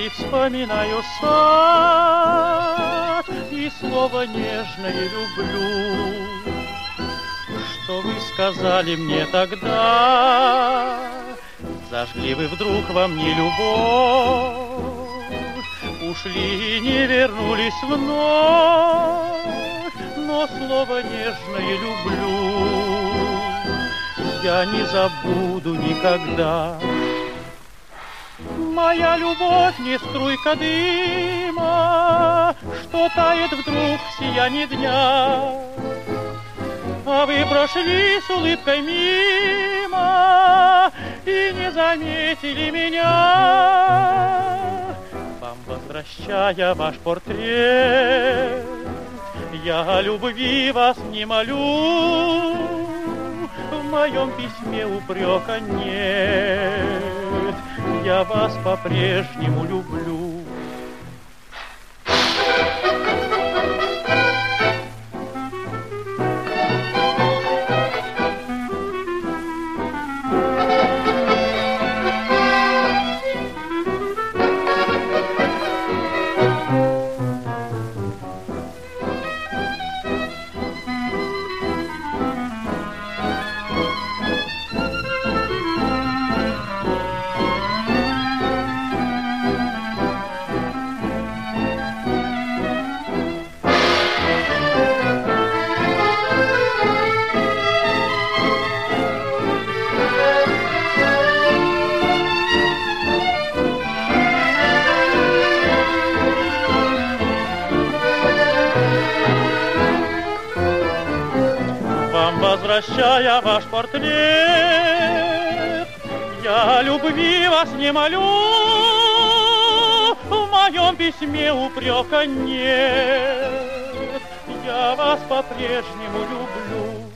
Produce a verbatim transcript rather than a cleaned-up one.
и вспоминаю сад, и слово нежное люблю. Что вы сказали мне тогда? Зажгли вы вдруг во мне любовь, ушли и не вернулись вновь, но слово нежное люблю я не забуду никогда. Моя любовь не струйка дыма, что тает вдруг в сиянии дня, а вы прошли с улыбкой мимо и не заметили меня. Вам возвращая ваш портрет, я о любви вас не молю, в моем письме упрека нет, я вас по-прежнему люблю. Возвращая ваш портрет, я любви вас не молю, в моем письме упрека нет, я вас по-прежнему люблю.